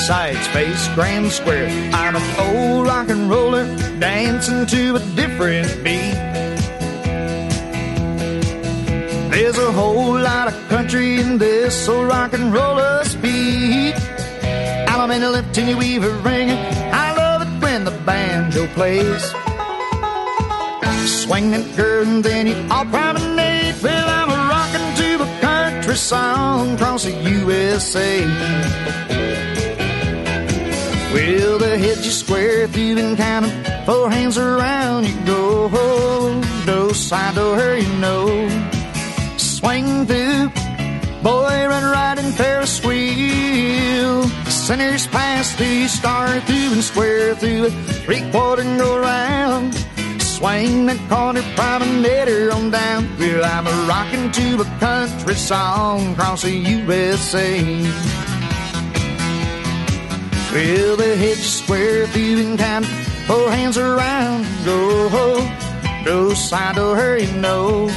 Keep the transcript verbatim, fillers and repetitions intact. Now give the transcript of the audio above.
sights face grand square. I'm an old rock and roller dancing to a different beat. There's a whole lot of country in this old rock and roller speed. Alabama left Tiny Weaver ringing. I love it when the banjo plays. Swing that girl and then you all promenade. Well, I'm a rockin' to a country song across the U S A. Well, the head you square through and count 'em, four hands around you go. Do side do her, you know. Swing through, boy, run right in Ferris wheel. Centers pass through, star through and square through it, three quarter and go round. Swing that corner promenader on down. Well, I'm a rockin' to a country song across the U S A. Well, the head you square through and count, four hands around, go, go side to her, you know.